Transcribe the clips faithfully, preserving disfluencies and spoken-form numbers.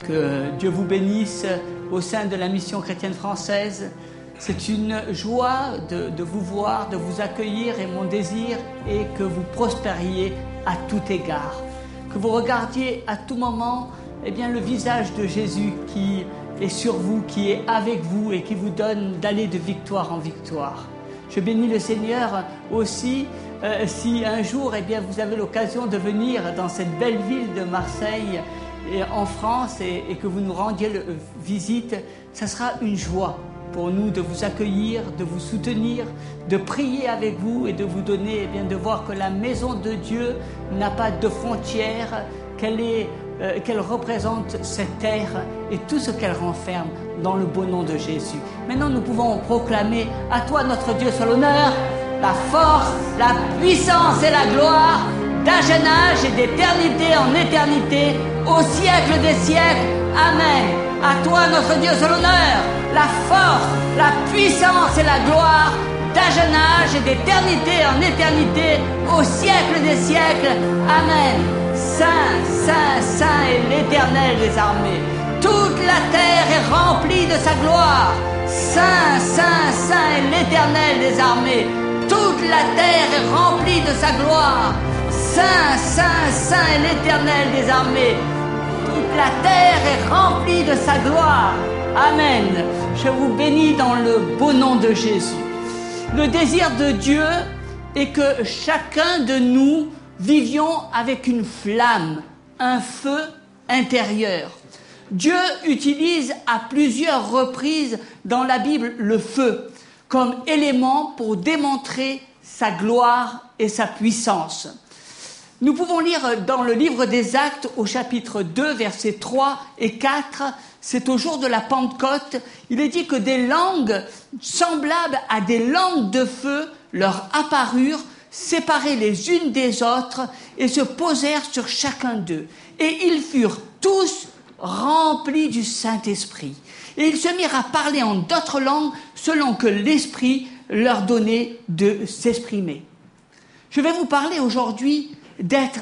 Que Dieu vous bénisse au sein de la mission chrétienne française. C'est une joie de, de vous voir, de vous accueillir, et mon désir est que vous prospériez à tout égard. Que vous regardiez à tout moment eh bien, le visage de Jésus qui est sur vous, qui est avec vous et qui vous donne d'aller de victoire en victoire. Je bénis le Seigneur aussi euh, si un jour eh bien, vous avez l'occasion de venir dans cette belle ville de Marseille et en France et, et que vous nous rendiez le, euh, visite. Ça sera une joie pour nous de vous accueillir, de vous soutenir, de prier avec vous et de vous donner, eh bien, de voir que la maison de Dieu n'a pas de frontières, qu'elle est, euh, qu'elle représente cette terre et tout ce qu'elle renferme dans le beau nom de Jésus. Maintenant, nous pouvons proclamer à toi, notre Dieu, soit l'honneur, la force, la puissance et la gloire, d'âge en âge et d'éternité en éternité, au siècle des siècles. Amen. À toi, notre Dieu, soit l'honneur, la force, la puissance et la gloire, d'âge en âge et d'éternité en éternité, au siècle des siècles. Amen. Saint, Saint, Saint est l'Éternel des armées. Toute la terre est remplie de sa gloire. Saint, Saint, Saint est l'Éternel des armées. Toute la terre est remplie de sa gloire. Saint, Saint, Saint est l'Éternel des armées. Toute la terre est remplie de sa gloire. Amen. Je vous bénis dans le beau nom de Jésus. Le désir de Dieu est que chacun de nous vivions avec une flamme, un feu intérieur. Dieu utilise à plusieurs reprises dans la Bible le feu comme élément pour démontrer sa gloire et sa puissance. Nous pouvons lire dans le livre des Actes au chapitre deux, versets trois et quatre, c'est au jour de la Pentecôte, il est dit que des langues semblables à des langues de feu leur apparurent, séparées les unes des autres, et se posèrent sur chacun d'eux. Et ils furent tous remplis du Saint-Esprit. Et ils se mirent à parler en d'autres langues selon que l'Esprit leur donnait de s'exprimer. Je vais vous parler aujourd'hui d'être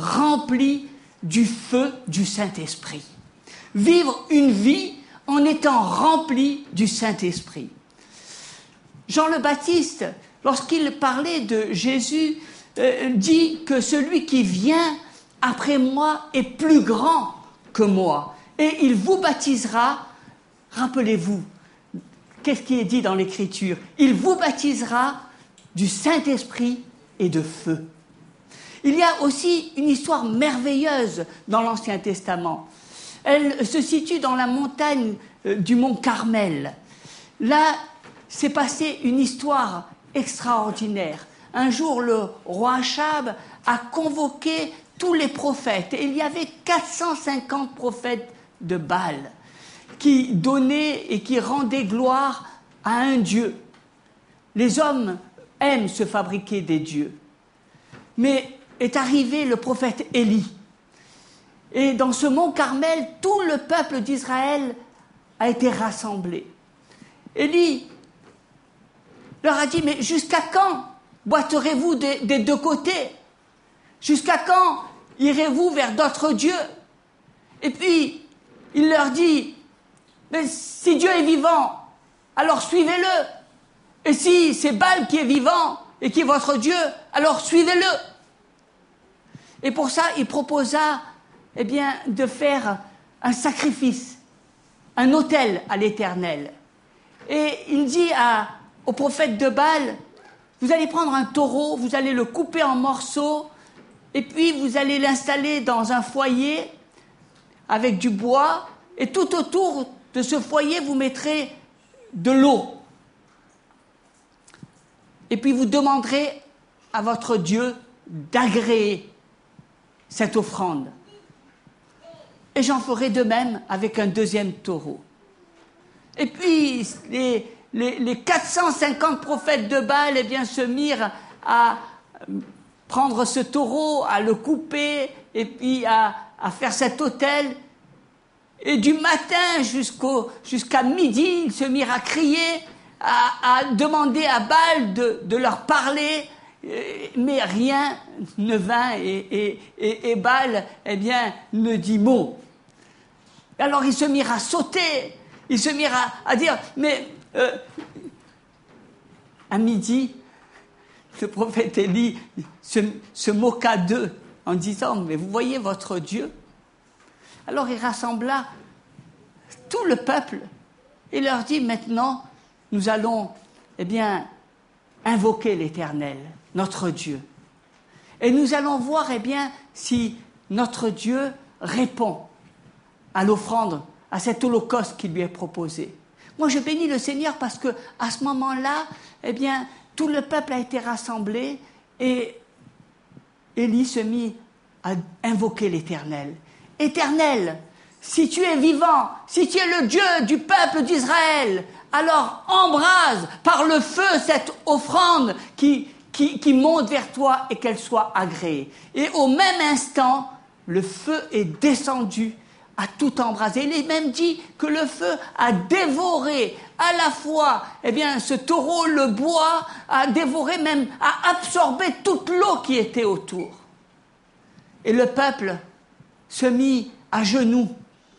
rempli du feu du Saint-Esprit. Vivre une vie en étant rempli du Saint-Esprit. Jean le Baptiste, lorsqu'il parlait de Jésus, euh, dit que celui qui vient après moi est plus grand que moi. Et il vous baptisera, rappelez-vous, qu'est-ce qui est dit dans l'Écriture? Il vous baptisera du Saint-Esprit et de feu. Il y a aussi une histoire merveilleuse dans l'Ancien Testament. Elle se situe dans la montagne du mont Carmel. Là, s'est passée une histoire extraordinaire. Un jour, le roi Achab a convoqué tous les prophètes. Et il y avait quatre cent cinquante prophètes de Baal qui donnaient et qui rendaient gloire à un Dieu. Les hommes aiment se fabriquer des dieux. Mais est arrivé le prophète Élie. Et dans ce mont Carmel, tout le peuple d'Israël a été rassemblé. Élie leur a dit, mais jusqu'à quand boiterez-vous des, des deux côtés? Jusqu'à quand irez-vous vers d'autres dieux? Et puis, il leur dit, mais si Dieu est vivant, alors suivez-le. Et si c'est Baal qui est vivant et qui est votre Dieu, alors suivez-le. Et pour ça, il proposa eh bien, de faire un sacrifice, un autel à l'Éternel. Et il dit à, au prophète de Baal, vous allez prendre un taureau, vous allez le couper en morceaux, et puis vous allez l'installer dans un foyer avec du bois, et tout autour de ce foyer, vous mettrez de l'eau. Et puis vous demanderez à votre Dieu d'agréer cette offrande. Et j'en ferai de même avec un deuxième taureau. Et puis, les, les, les quatre cent cinquante prophètes de Baal eh bien, se mirent à prendre ce taureau, à le couper, et puis à, à faire cet autel. Et du matin jusqu'au, jusqu'à midi, ils se mirent à crier, à, à demander à Baal de, de leur parler, mais rien ne vint et, et, et, et Baal, eh bien, ne dit mot. Et alors ils se mirent à sauter, ils se mirent à, à dire, mais euh, à midi, le prophète Élie se, se moqua d'eux en disant, mais vous voyez votre Dieu? Alors il rassembla tout le peuple et leur dit, maintenant, nous allons, eh bien, invoquer l'Éternel, notre Dieu. Et nous allons voir, eh bien, si notre Dieu répond à l'offrande, à cet holocauste qui lui est proposé. Moi, je bénis le Seigneur parce que à ce moment-là, eh bien, tout le peuple a été rassemblé et Élie se mit à invoquer l'Éternel. Éternel, si tu es vivant, si tu es le Dieu du peuple d'Israël, alors embrase par le feu cette offrande qui, qui, qui monte vers toi et qu'elle soit agréée. Et au même instant, le feu est descendu, a tout embrasé. Il est même dit que le feu a dévoré à la fois, eh bien, ce taureau, le bois, a dévoré même, a absorbé toute l'eau qui était autour. Et le peuple se mit à genoux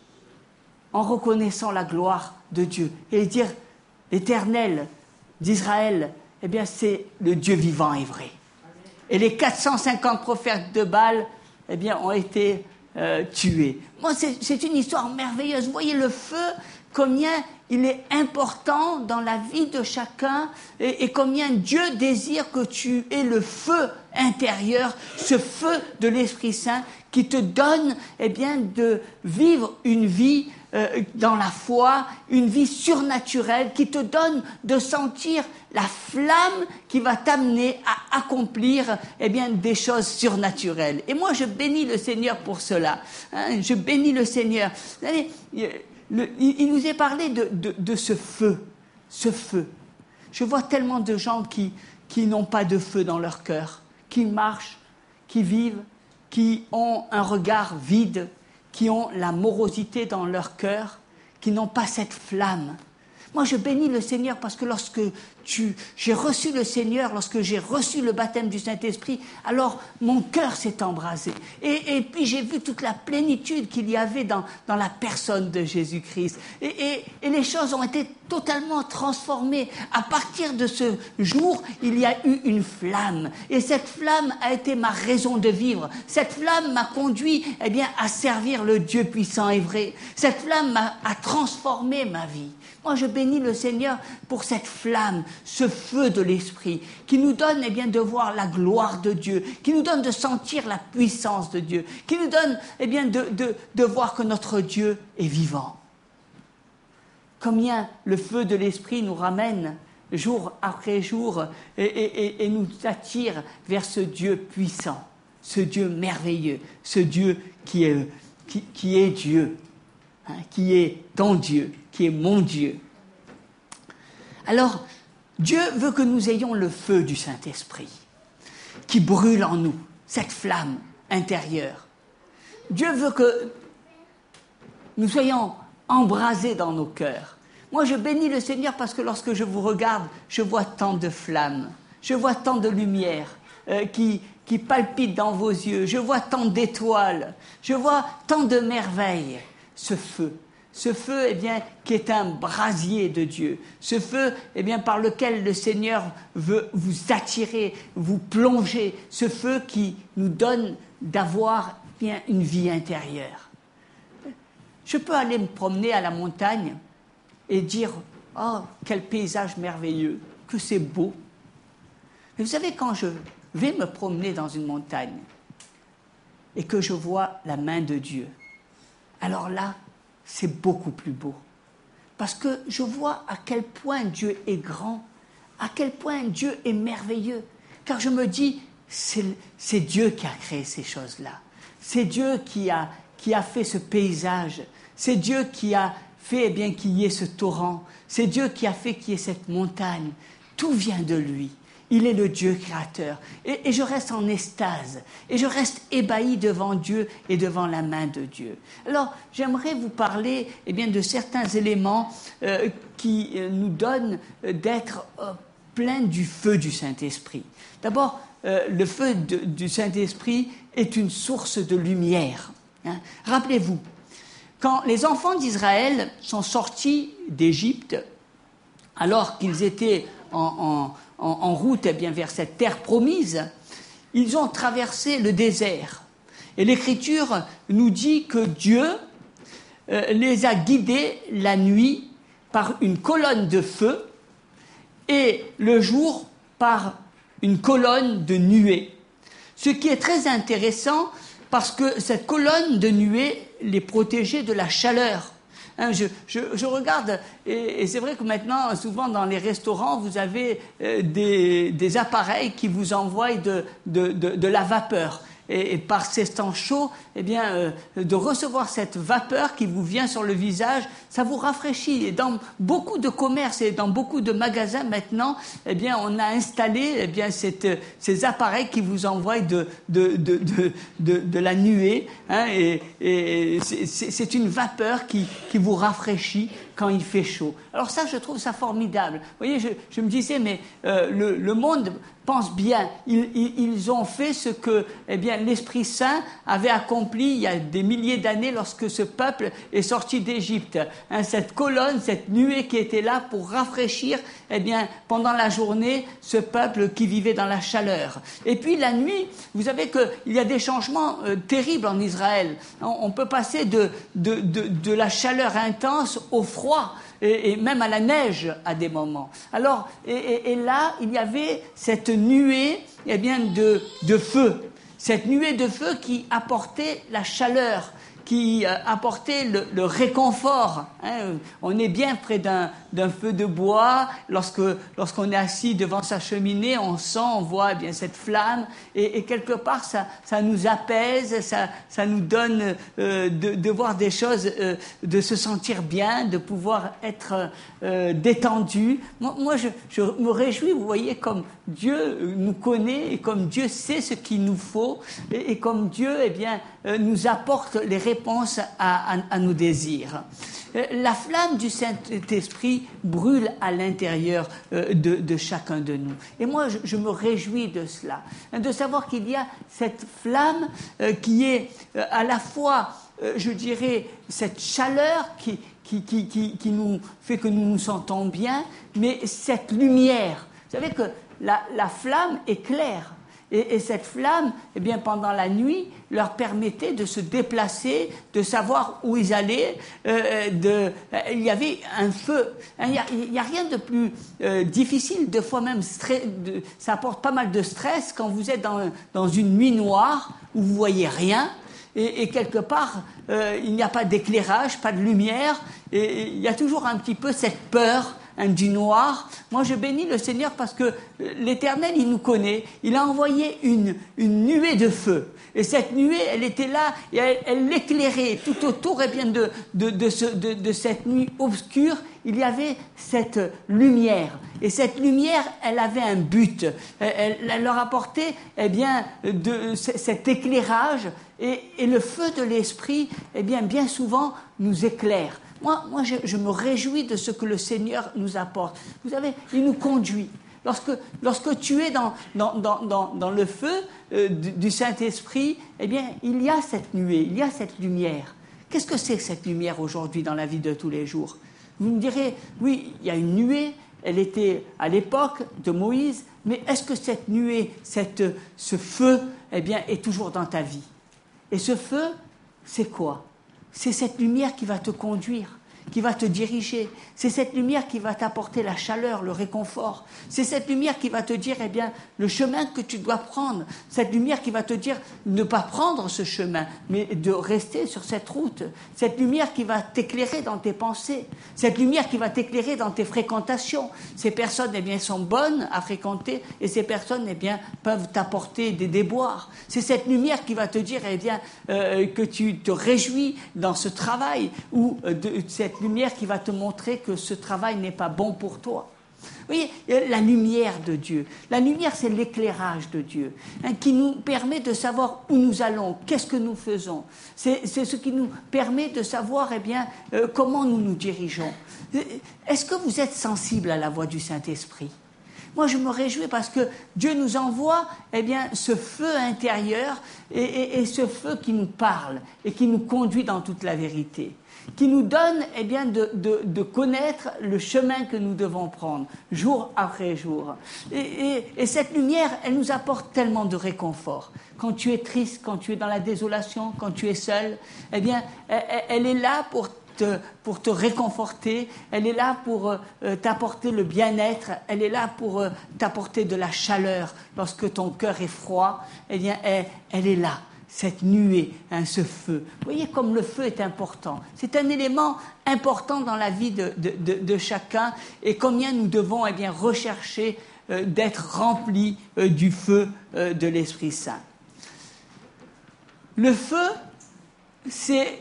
en reconnaissant la gloire de Dieu et dire, l'Éternel d'Israël, eh bien, c'est le Dieu vivant et vrai. Et les quatre cent cinquante prophètes de Baal, eh bien, ont été euh, tués. Moi, c'est, c'est une histoire merveilleuse. Vous voyez le feu, combien il est important dans la vie de chacun et, et combien Dieu désire que tu aies le feu intérieur, ce feu de l'Esprit Saint qui te donne, eh bien, de vivre une vie euh, dans la foi, une vie surnaturelle, qui te donne de sentir la flamme qui va t'amener à accomplir, eh bien, des choses surnaturelles. Et moi, je bénis le Seigneur pour cela. Hein, je bénis le Seigneur. Vous savez, le, il nous est parlé de, de, de ce feu, ce feu. Je vois tellement de gens qui, qui n'ont pas de feu dans leur cœur, qui marchent, qui vivent, qui ont un regard vide, qui ont la morosité dans leur cœur, qui n'ont pas cette flamme. Moi, je bénis le Seigneur parce que lorsque tu, j'ai reçu le Seigneur, lorsque j'ai reçu le baptême du Saint-Esprit, alors mon cœur s'est embrasé. Et, et puis j'ai vu toute la plénitude qu'il y avait dans, dans la personne de Jésus-Christ. Et, et, et les choses ont été totalement transformées. À partir de ce jour, il y a eu une flamme. Et cette flamme a été ma raison de vivre. Cette flamme m'a conduit, eh bien, à servir le Dieu puissant et vrai. Cette flamme m'a a transformé ma vie. Moi, je bénis le Seigneur pour cette flamme, ce feu de l'Esprit, qui nous donne, eh bien, de voir la gloire de Dieu, qui nous donne de sentir la puissance de Dieu, qui nous donne, eh bien, de, de, de voir que notre Dieu est vivant. Combien le feu de l'Esprit nous ramène jour après jour et, et, et nous attire vers ce Dieu puissant, ce Dieu merveilleux, ce Dieu qui est, qui, qui est Dieu, hein, qui est ton Dieu, qui est mon Dieu. Alors, Dieu veut que nous ayons le feu du Saint-Esprit qui brûle en nous, cette flamme intérieure. Dieu veut que nous soyons embrasés dans nos cœurs. Moi, je bénis le Seigneur parce que lorsque je vous regarde, je vois tant de flammes, je vois tant de lumière euh, qui, qui palpite dans vos yeux, je vois tant d'étoiles, je vois tant de merveilles. Ce feu, ce feu, eh bien, qui est un brasier de Dieu, ce feu, eh bien, par lequel le Seigneur veut vous attirer, vous plonger, ce feu qui nous donne d'avoir, eh bien, une vie intérieure. Je peux aller me promener à la montagne et dire « Oh, quel paysage merveilleux, que c'est beau !» Mais vous savez, quand je vais me promener dans une montagne et que je vois la main de Dieu, alors là, c'est beaucoup plus beau. Parce que je vois à quel point Dieu est grand, à quel point Dieu est merveilleux. Car je me dis, c'est, c'est Dieu qui a créé ces choses-là. C'est Dieu qui a, qui a fait ce paysage. C'est Dieu qui a fait, eh bien, qu'il y ait ce torrent. C'est Dieu qui a fait qu'il y ait cette montagne. Tout vient de lui. Il est le Dieu créateur. Et, et je reste en extase. Et je reste ébahi devant Dieu et devant la main de Dieu. Alors, j'aimerais vous parler, eh bien, de certains éléments euh, qui euh, nous donnent euh, d'être euh, pleins du feu du Saint-Esprit. D'abord, euh, le feu de, du Saint-Esprit est une source de lumière. Hein. Rappelez-vous, quand les enfants d'Israël sont sortis d'Égypte, alors qu'ils étaient en, en, en, en route eh bien, vers cette terre promise, ils ont traversé le désert. Et l'Écriture nous dit que Dieu euh, les a guidés la nuit par une colonne de feu et le jour par une colonne de nuée. Ce qui est très intéressant parce que cette colonne de nuée les protégeait de la chaleur. Hein, je, je, je regarde, et, et c'est vrai que maintenant, souvent dans les restaurants, vous avez euh, des, des appareils qui vous envoient de, de, de, de la vapeur. Et, et par ces temps chauds, eh bien, euh, de recevoir cette vapeur qui vous vient sur le visage, ça vous rafraîchit. Et dans beaucoup de commerces et dans beaucoup de magasins maintenant, eh bien, on a installé eh bien, cette, ces appareils qui vous envoient de, de, de, de, de, de la nuée. Hein, et et c'est, c'est une vapeur qui, qui vous rafraîchit quand il fait chaud. Alors ça, je trouve ça formidable. Vous voyez, je, je me disais, mais euh, le, le monde pense bien. Ils, ils, ils ont fait ce que eh bien, l'Esprit Saint avait accompli il y a des milliers d'années lorsque ce peuple est sorti d'Égypte. Hein, cette colonne, cette nuée qui était là pour rafraîchir eh bien, pendant la journée ce peuple qui vivait dans la chaleur. Et puis la nuit, vous savez qu'il y a des changements euh, terribles en Israël. On, on peut passer de, de, de, de la chaleur intense au froid. Et, et même à la neige à des moments. Alors, et, et, et là, il y avait cette nuée eh bien, de, de feu. Cette nuée de feu qui apportait la chaleur, qui euh, apportait le, le réconfort. Hein. On est bien près d'un, d'un feu de bois. Lorsque, lorsqu'on est assis devant sa cheminée, on sent, on voit eh bien, cette flamme. Et, et quelque part, ça, ça nous apaise, ça, ça nous donne euh, de, de voir des choses, euh, de se sentir bien, de pouvoir être euh, détendu. Moi, moi je, je me réjouis, vous voyez, comme Dieu nous connaît et comme Dieu sait ce qu'il nous faut et, et comme Dieu eh bien, euh, nous apporte les réponses à, à, à nos désirs. La flamme du Saint-Esprit brûle à l'intérieur euh, de, de chacun de nous. Et moi, je, je me réjouis de cela, hein, de savoir qu'il y a cette flamme euh, qui est euh, à la fois, euh, je dirais, cette chaleur qui, qui, qui, qui, qui nous fait que nous nous sentons bien, mais cette lumière. Vous savez que la, la flamme éclaire. Et, et cette flamme, eh bien, pendant la nuit, leur permettait de se déplacer, de savoir où ils allaient. Euh, de, euh, il y avait un feu. Il n'y a, il a rien de plus euh, difficile, de fois même, stress, de, ça apporte pas mal de stress quand vous êtes dans, dans une nuit noire où vous voyez rien. Et, et quelque part, euh, il n'y a pas d'éclairage, pas de lumière. Et, et il y a toujours un petit peu cette peur. Hein, du noir. Moi, je bénis le Seigneur parce que l'Éternel, il nous connaît. Il a envoyé une, une nuée de feu. Et cette nuée, elle était là et elle, elle l'éclairait tout autour eh bien, de, de, de, ce, de, de cette nuit obscure. Il y avait cette lumière. Et cette lumière, elle avait un but. Elle, elle leur apportait eh bien, de, cet éclairage. Et, et le feu de l'Esprit, eh bien, bien souvent, nous éclaire. Moi, moi je, je me réjouis de ce que le Seigneur nous apporte. Vous savez, il nous conduit. Lorsque, lorsque tu es dans, dans, dans, dans, dans le feu euh, du, du Saint-Esprit, eh bien, il y a cette nuée, il y a cette lumière. Qu'est-ce que c'est que cette lumière aujourd'hui dans la vie de tous les jours? Vous me direz, oui, il y a une nuée, elle était à l'époque de Moïse, mais est-ce que cette nuée, cette, ce feu, eh bien, est toujours dans ta vie? Et ce feu, c'est quoi? C'est cette lumière qui va te conduire, qui va te diriger. C'est cette lumière qui va t'apporter la chaleur, le réconfort. C'est cette lumière qui va te dire, eh bien, le chemin que tu dois prendre. Cette lumière qui va te dire ne pas prendre ce chemin, mais de rester sur cette route. Cette lumière qui va t'éclairer dans tes pensées. Cette lumière qui va t'éclairer dans tes fréquentations. Ces personnes, eh bien, sont bonnes à fréquenter et ces personnes, eh bien, peuvent t'apporter des déboires. C'est cette lumière qui va te dire, eh bien, euh, que tu te réjouis dans ce travail ou euh, de cette lumière qui va te montrer que ce travail n'est pas bon pour toi. Vous voyez, la lumière de Dieu. La lumière, c'est l'éclairage de Dieu, hein, qui nous permet de savoir où nous allons, qu'est-ce que nous faisons. C'est, c'est ce qui nous permet de savoir eh bien, euh, comment nous nous dirigeons. Est-ce que vous êtes sensible à la voix du Saint-Esprit? Moi, je me réjouis parce que Dieu nous envoie, eh bien, ce feu intérieur et, et, et ce feu qui nous parle et qui nous conduit dans toute la vérité, qui nous donne, eh bien, de, de, de connaître le chemin que nous devons prendre, jour après jour. Et, et, et cette lumière, elle nous apporte tellement de réconfort. Quand tu es triste, quand tu es dans la désolation, quand tu es seul, eh bien, elle, elle est là pour te, pour te réconforter, elle est là pour euh, t'apporter le bien-être, elle est là pour euh, t'apporter de la chaleur. Lorsque ton cœur est froid, eh bien, elle, elle est là. Cette nuée, hein, ce feu. Vous voyez comme le feu est important. C'est un élément important dans la vie de, de, de, de chacun et combien nous devons eh bien, rechercher euh, d'être remplis euh, du feu euh, de l'Esprit Saint. Le feu, c'est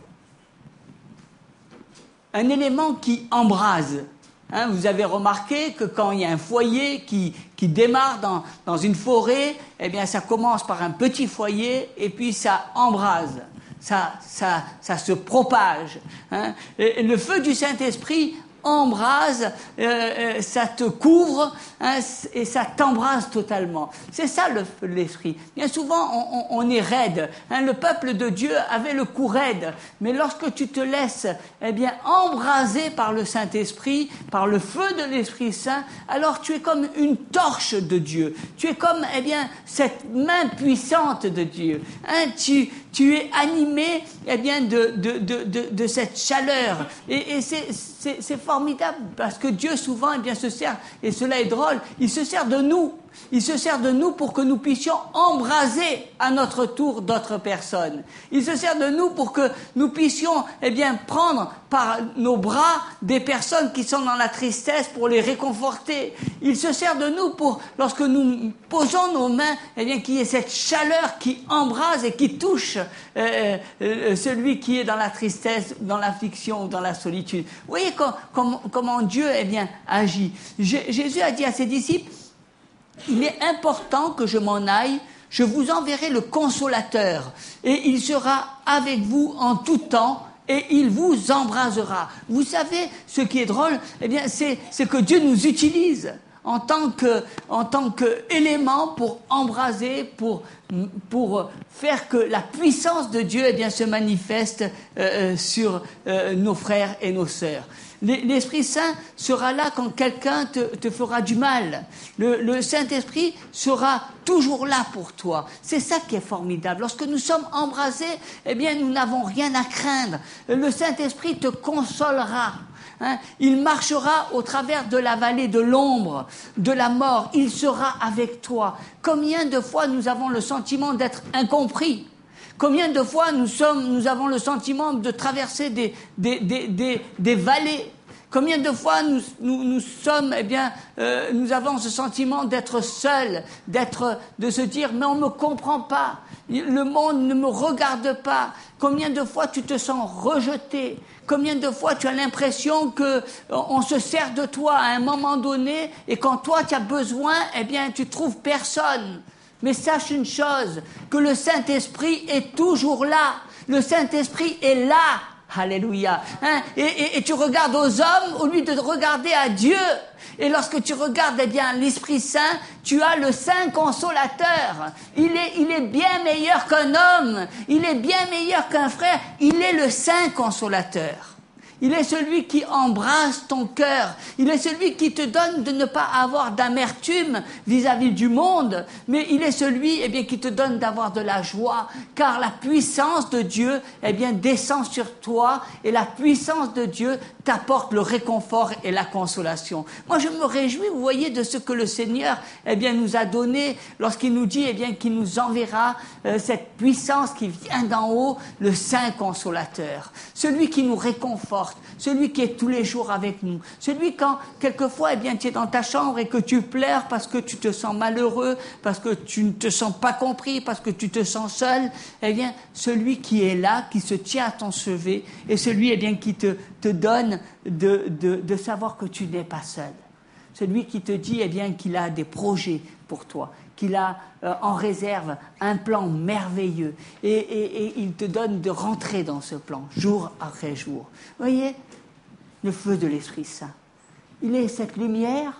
un élément qui embrase. Hein, vous avez remarqué que quand il y a un foyer qui, qui démarre dans, dans une forêt, eh bien ça commence par un petit foyer et puis ça embrase, ça, ça, ça se propage. Hein. Et le feu du Saint-Esprit embrase, euh, ça te couvre hein, et ça t'embrase totalement. C'est ça le feu de l'esprit. Bien souvent, on, on, on est raide. Hein, le peuple de Dieu avait le cou raide, mais lorsque tu te laisses eh bien, embraser par le Saint-Esprit, par le feu de l'Esprit Saint, alors tu es comme une torche de Dieu. Tu es comme eh bien, cette main puissante de Dieu. Hein, tu, tu es animé eh bien, de, de, de, de, de cette chaleur. Et, et c'est, c'est, c'est formidable parce que Dieu souvent eh bien, se sert, et cela est drôle, il se sert de nous. Il se sert de nous pour que nous puissions embraser à notre tour d'autres personnes. Il se sert de nous pour que nous puissions eh bien, prendre par nos bras des personnes qui sont dans la tristesse pour les réconforter. Il se sert de nous pour, lorsque nous posons nos mains, eh bien, qu'il y ait cette chaleur qui embrase et qui touche euh, euh, celui qui est dans la tristesse, dans l'affliction ou dans la solitude. Vous voyez com- com- comment Dieu eh bien, agit. J- Jésus a dit à ses disciples, il est important que je m'en aille, je vous enverrai le consolateur, et il sera avec vous en tout temps, et il vous embrasera. Vous savez, ce qui est drôle, eh bien, c'est, c'est que Dieu nous utilise en tant que, en tant qu'élément pour embraser, pour, pour faire que la puissance de Dieu, eh bien, se manifeste euh, sur euh, nos frères et nos sœurs. L'Esprit Saint sera là quand quelqu'un te, te fera du mal. Le, le Saint-Esprit sera toujours là pour toi. C'est ça qui est formidable. Lorsque nous sommes embrasés, eh bien, nous n'avons rien à craindre. Le Saint-Esprit te consolera. Hein, il marchera au travers de la vallée de l'ombre, de la mort. Il sera avec toi. Combien de fois nous avons le sentiment d'être incompris? Combien de fois nous sommes, nous avons le sentiment de traverser des, des, des, des, des vallées? Combien de fois nous, nous, nous sommes, eh bien, euh, nous avons ce sentiment d'être seuls, d'être, de se dire, mais on ne me comprend pas, le monde ne me regarde pas. Combien de fois tu te sens rejeté? Combien de fois tu as l'impression que on se sert de toi à un moment donné et quand toi tu as besoin, eh bien, tu trouves personne. Mais sache une chose, que le Saint-Esprit est toujours là. Le Saint-Esprit est là. Alléluia. Hein? Et, et, et tu regardes aux hommes au lieu de regarder à Dieu. Et lorsque tu regardes eh bien, l'Esprit Saint, tu as le Saint Consolateur. Il est, il est bien meilleur qu'un homme. Il est bien meilleur qu'un frère. Il est le Saint Consolateur. Il est celui qui embrasse ton cœur. Il est celui qui te donne de ne pas avoir d'amertume vis-à-vis du monde. Mais il est celui eh bien, qui te donne d'avoir de la joie. Car la puissance de Dieu eh bien, descend sur toi. Et la puissance de Dieu t'apporte le réconfort et la consolation. Moi, je me réjouis, vous voyez, de ce que le Seigneur eh bien, nous a donné lorsqu'il nous dit eh bien, qu'il nous enverra euh, cette puissance qui vient d'en haut, le Saint Consolateur. Celui qui nous réconforte. Celui qui est tous les jours avec nous. Celui quand, quelquefois, eh bien, tu es dans ta chambre et que tu pleures parce que tu te sens malheureux, parce que tu ne te sens pas compris, parce que tu te sens seul, eh bien, celui qui est là, qui se tient à ton chevet, et celui, eh bien, qui te, te donne de, de, de savoir que tu n'es pas seul. Celui qui te dit, eh bien, qu'il a des projets pour toi, qu'il a euh, en réserve un plan merveilleux et, et, et il te donne de rentrer dans ce plan jour après jour. Vous voyez, le feu de l'Esprit Saint, il est cette lumière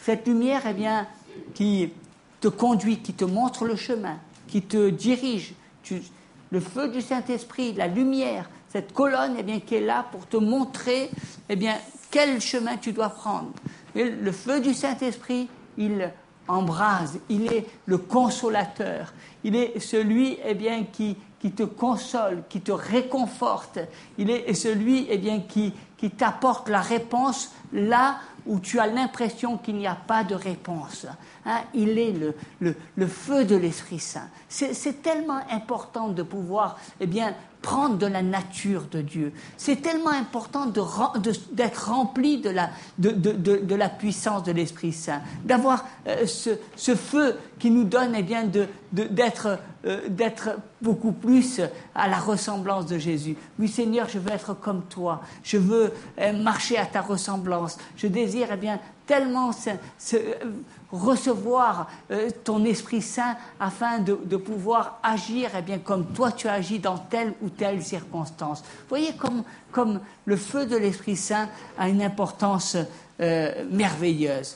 cette lumière, eh bien, qui te conduit, qui te montre le chemin, qui te dirige. Tu, le feu du Saint-Esprit, la lumière, cette colonne, eh bien, qui est là pour te montrer, eh bien, quel chemin tu dois prendre. Et le feu du Saint-Esprit, il embrase, il est le consolateur, il est celui, eh bien, qui, qui te console, qui te réconforte, il est celui, eh bien, qui, qui t'apporte la réponse là où tu as l'impression qu'il n'y a pas de réponse. Hein, il est le, le, le feu de l'Esprit Saint. C'est, c'est tellement important de pouvoir, eh bien, prendre de la nature de Dieu. C'est tellement important de, de, d'être rempli de la, de, de, de, de la puissance de l'Esprit Saint, d'avoir euh, ce, ce feu qui nous donne, eh bien, de, de, d'être, euh, d'être beaucoup plus à la ressemblance de Jésus. Oui, Seigneur, je veux être comme toi. Je veux euh, marcher à ta ressemblance. Je désire, eh bien, tellement se, se, euh, recevoir euh, ton Esprit Saint afin de, de pouvoir agir, eh bien, comme toi tu agis dans telle ou telle circonstance. Vous voyez comme, comme le feu de l'Esprit Saint a une importance euh, merveilleuse.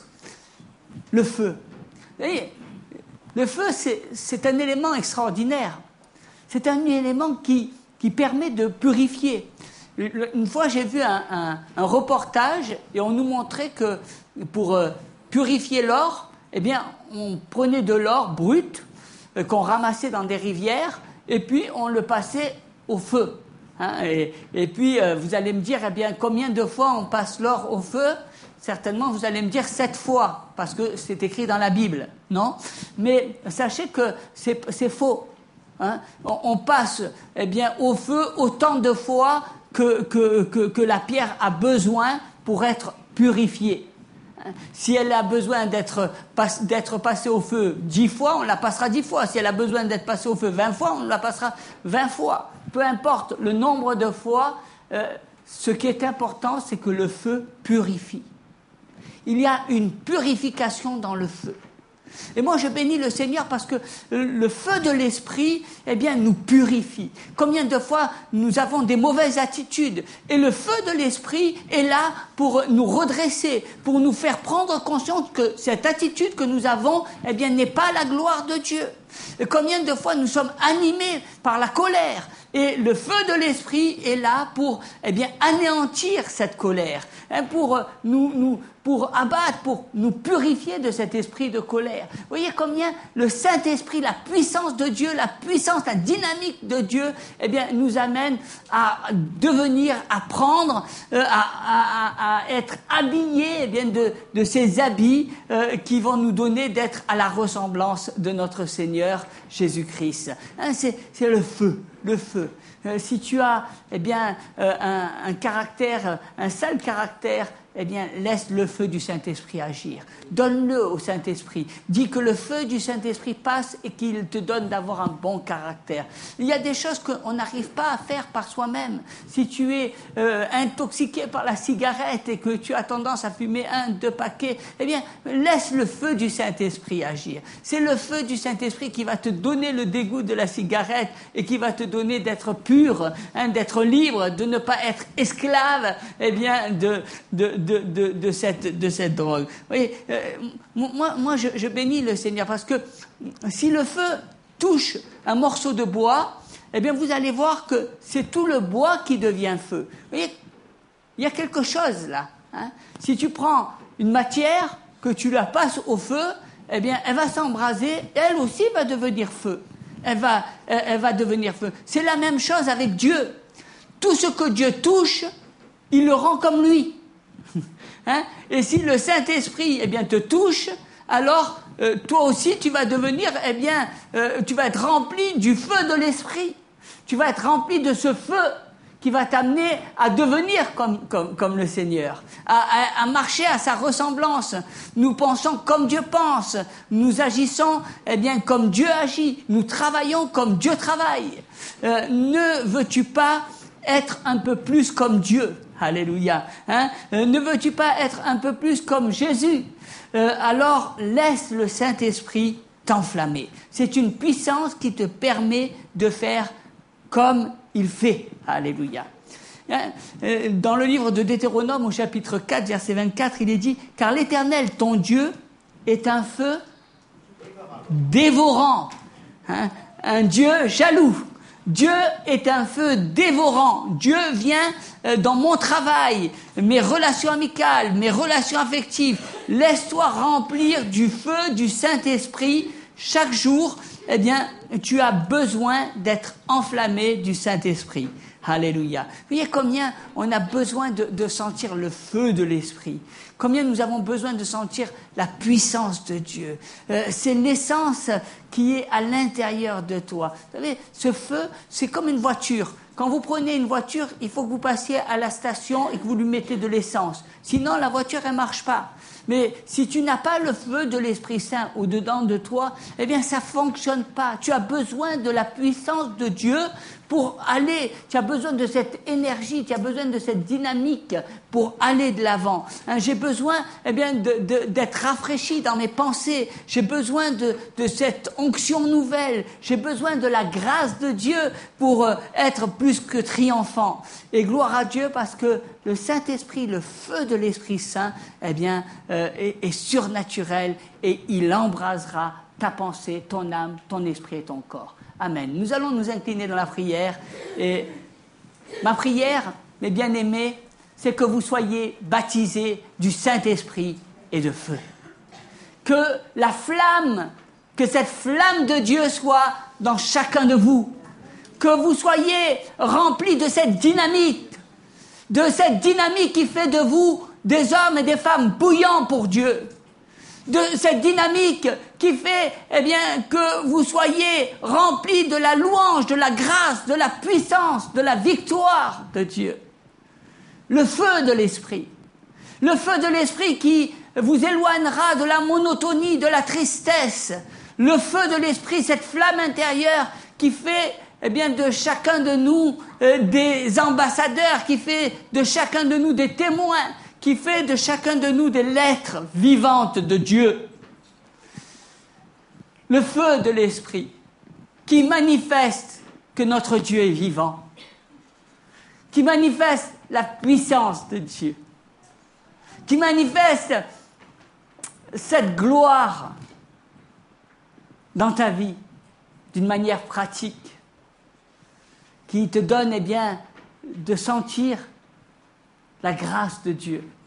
Le feu. Vous voyez, le feu, c'est, c'est un élément extraordinaire. C'est un élément qui, qui permet de purifier. Une fois, j'ai vu un, un, un reportage et on nous montrait que pour euh, purifier l'or, eh bien, on prenait de l'or brut euh, qu'on ramassait dans des rivières et puis on le passait au feu. Hein, et, et puis, euh, vous allez me dire, eh bien, combien de fois on passe l'or au feu ? Certainement, vous allez me dire sept fois, parce que c'est écrit dans la Bible, non ? Mais sachez que c'est, c'est faux. Hein, on, on passe, eh bien, au feu autant de fois que, que, que, que la pierre a besoin pour être purifiée. Si elle a besoin d'être, d'être passée au feu dix fois, on la passera dix fois. Si elle a besoin d'être passée au feu vingt fois, on la passera vingt fois. Peu importe le nombre de fois, euh, ce qui est important, c'est que le feu purifie. Il y a une purification dans le feu. Et moi, je bénis le Seigneur parce que le feu de l'Esprit, eh bien, nous purifie. Combien de fois nous avons des mauvaises attitudes et le feu de l'Esprit est là pour nous redresser, pour nous faire prendre conscience que cette attitude que nous avons, eh bien, n'est pas la gloire de Dieu. Et combien de fois nous sommes animés par la colère et le feu de l'Esprit est là pour, eh bien, anéantir cette colère, hein, pour nous, nous, pour abattre, pour nous purifier de cet esprit de colère. Vous voyez combien le Saint-Esprit, la puissance de Dieu, la puissance, la dynamique de Dieu, eh bien, nous amène à devenir, à prendre, euh, à, à, à être habillés, eh bien, de, de ces habits euh, qui vont nous donner d'être à la ressemblance de notre Seigneur Jésus-Christ. Hein, c'est, c'est le feu. Le feu. Euh, si tu as, eh bien, euh, un, un caractère, un sale caractère, eh bien, laisse le feu du Saint-Esprit agir. Donne-le au Saint-Esprit. Dis que le feu du Saint-Esprit passe et qu'il te donne d'avoir un bon caractère. Il y a des choses qu'on n'arrive pas à faire par soi-même. Si tu es euh, intoxiqué par la cigarette et que tu as tendance à fumer un, deux paquets, eh bien, laisse le feu du Saint-Esprit agir. C'est le feu du Saint-Esprit qui va te donner le dégoût de la cigarette et qui va te donner d'être pur, hein, d'être libre, de ne pas être esclave, eh bien, de, de, de, de, de, cette, de cette drogue. Vous voyez, euh, moi, moi je, je bénis le Seigneur parce que si le feu touche un morceau de bois, eh bien, vous allez voir que c'est tout le bois qui devient feu. Vous voyez, il y a quelque chose là. Hein. Si tu prends une matière, que tu la passes au feu, eh bien, elle va s'embraser, elle aussi va devenir feu. Elle va, elle, elle va devenir feu. C'est la même chose avec Dieu. Tout ce que Dieu touche, il le rend comme lui. Hein? Et si le Saint-Esprit, eh bien, te touche, alors euh, toi aussi tu vas devenir, eh bien, euh, tu vas être rempli du feu de l'Esprit. Tu vas être rempli de ce feu qui va t'amener à devenir comme, comme, comme le Seigneur, à, à, à marcher à sa ressemblance. Nous pensons comme Dieu pense, nous agissons, eh bien, comme Dieu agit, nous travaillons comme Dieu travaille. Euh, ne veux-tu pas être un peu plus comme Dieu ? Alléluia. Hein? Euh, ne veux-tu pas être un peu plus comme Jésus ? euh, Alors laisse le Saint-Esprit t'enflammer. C'est une puissance qui te permet de faire comme il fait. Alléluia. Dans le livre de Deutéronome, au chapitre quatre, verset vingt-quatre, il est dit « Car l'Éternel, ton Dieu, est un feu dévorant. Hein, un Dieu jaloux. Dieu est un feu dévorant. Dieu vient dans mon travail, mes relations amicales, mes relations affectives. Laisse-toi remplir du feu du Saint-Esprit chaque jour. Eh bien, tu as besoin d'être enflammé du Saint-Esprit. Alléluia. Vous voyez combien on a besoin de, de sentir le feu de l'Esprit. Combien nous avons besoin de sentir la puissance de Dieu. Euh, c'est l'essence qui est à l'intérieur de toi. Vous savez, ce feu, c'est comme une voiture. Quand vous prenez une voiture, il faut que vous passiez à la station et que vous lui mettez de l'essence. Sinon, la voiture, elle marche pas. Mais si tu n'as pas le feu de l'Esprit Saint au-dedans de toi, eh bien, ça fonctionne pas. Tu as besoin de la puissance de Dieu pour aller. Tu as besoin de cette énergie, tu as besoin de cette dynamique pour aller de l'avant. Hein, j'ai besoin, eh bien, de, de, d'être rafraîchi dans mes pensées. J'ai besoin de, de cette onction nouvelle. J'ai besoin de la grâce de Dieu pour euh, être plus que triomphant. Et gloire à Dieu parce que le Saint-Esprit, le feu de l'Esprit Saint, eh bien, euh, est, est surnaturel et il embrasera ta pensée, ton âme, ton esprit et ton corps. Amen. Nous allons nous incliner dans la prière. Et ma prière, mes bien-aimés, c'est que vous soyez baptisés du Saint-Esprit et de feu. Que la flamme, que cette flamme de Dieu soit dans chacun de vous. Que vous soyez remplis de cette dynamique, de cette dynamique qui fait de vous des hommes et des femmes bouillants pour Dieu. De cette dynamique qui fait, eh bien, que vous soyez remplis de la louange, de la grâce, de la puissance, de la victoire de Dieu. Le feu de l'Esprit. Le feu de l'Esprit qui vous éloignera de la monotonie, de la tristesse. Le feu de l'Esprit, cette flamme intérieure qui fait, eh bien, de chacun de nous euh, des ambassadeurs, qui fait de chacun de nous des témoins, qui fait de chacun de nous des lettres vivantes de Dieu. Le feu de l'Esprit qui manifeste que notre Dieu est vivant, qui manifeste la puissance de Dieu, qui manifeste cette gloire dans ta vie d'une manière pratique, qui te donne, eh bien, de sentir la grâce de Dieu,